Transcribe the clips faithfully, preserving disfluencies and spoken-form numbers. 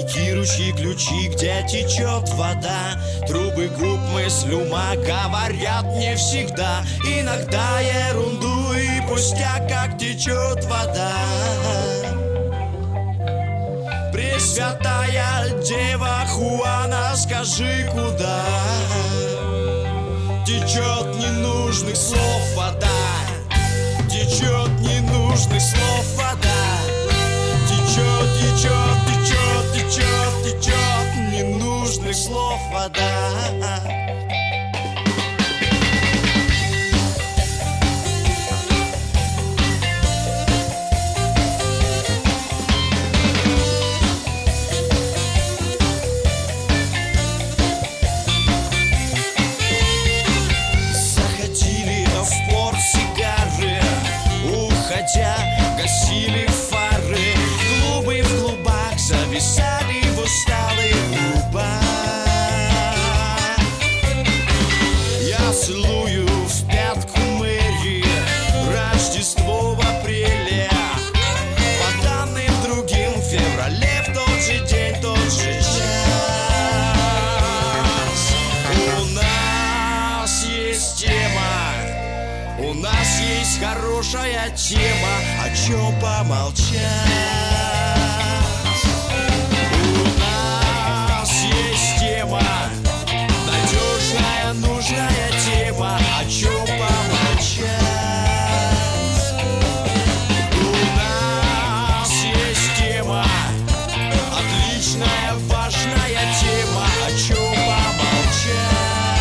Родники, ручьи, ключи, где течет вода. Трубы губ, мысль ума говорят не всегда. Иногда ерунду и пустяк, как течет вода. Пресвятая Дева Хуана, скажи, куда течет ненужных слов вода? Течет ненужных слов вода. Течет, течет, течет, течет, течет ненужных слов вода. Гасили фары, клубы в клубах зависали в усталых губах. Я целую в пятку Мэри, Рождество в апреле, по данным другим в феврале, в тот же день, тот же час. У нас есть тема, у нас есть хорошая тема, о чем помолчать. У нас есть тема, надежная, нужная тема, о чем помолчать. У нас есть тема, отличная, важная тема, о чем помолчать.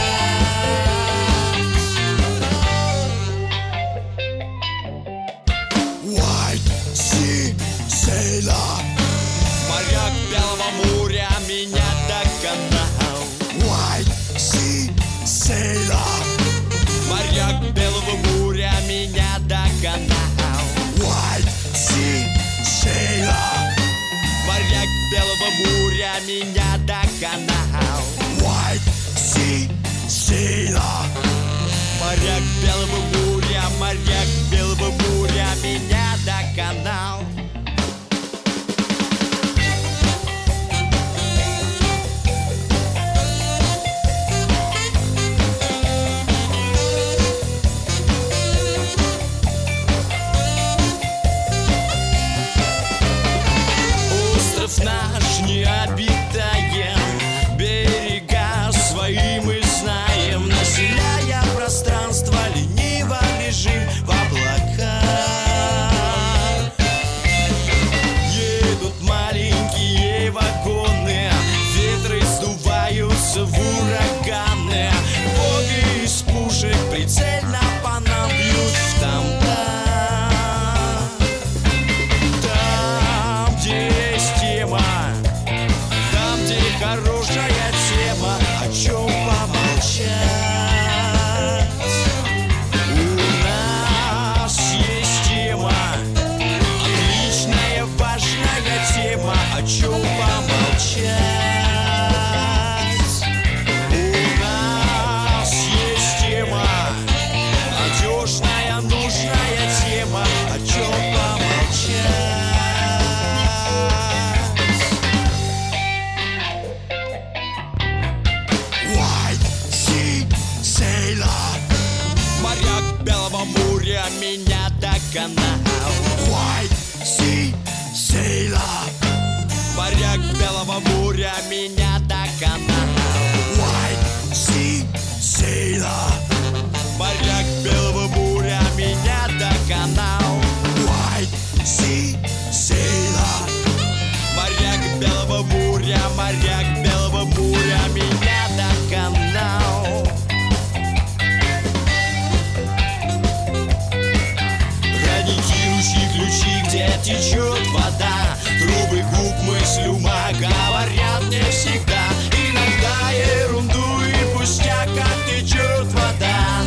Моряк Белого моря меня догнал. White Sea Sailor. Моряк Белого моря меня догнал. White Sea Sailor. Моряк Белого моря меня догнал. White Sea Sailor. Моряк Белого моря, моряк Белого моря меня догнал. Наш не обитаем, берега свои мы знаем, населяя пространство, лениво лежим в облаках. Едут маленькие вагоны, ветры сдуваются в ураганы, боги из пушек прицельно по нам бьют в тамтам. Хорошая тема, о чем помолчать. У нас есть тема, отличная, важная тема, о чем помолчать. У нас есть тема, надежная, нужная тема, о чем помолчать. Моряк Белого моря меня догнал. White Sea Sailor. Моряк Белого моря меня догнал. White Sea Sailor. Моряк Белого моря меня догнал. White Sea Sailor. Моряк Белого моря, моряк Белого моря меня догнал. Родники, ручьи, ключи, где течет вода. Трубы губ, мысль ума говорят не всегда. Иногда ерунду и пустяк, как течет вода.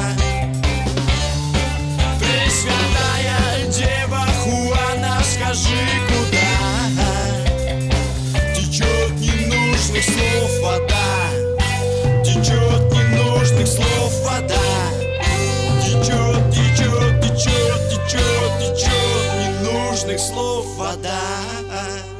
Пресвятая Дева Хуана, скажи, куда течет ненужных слов вода. Течет ненужных слов вода. Течет, течет, течет, течет, течет ненужных слов вода.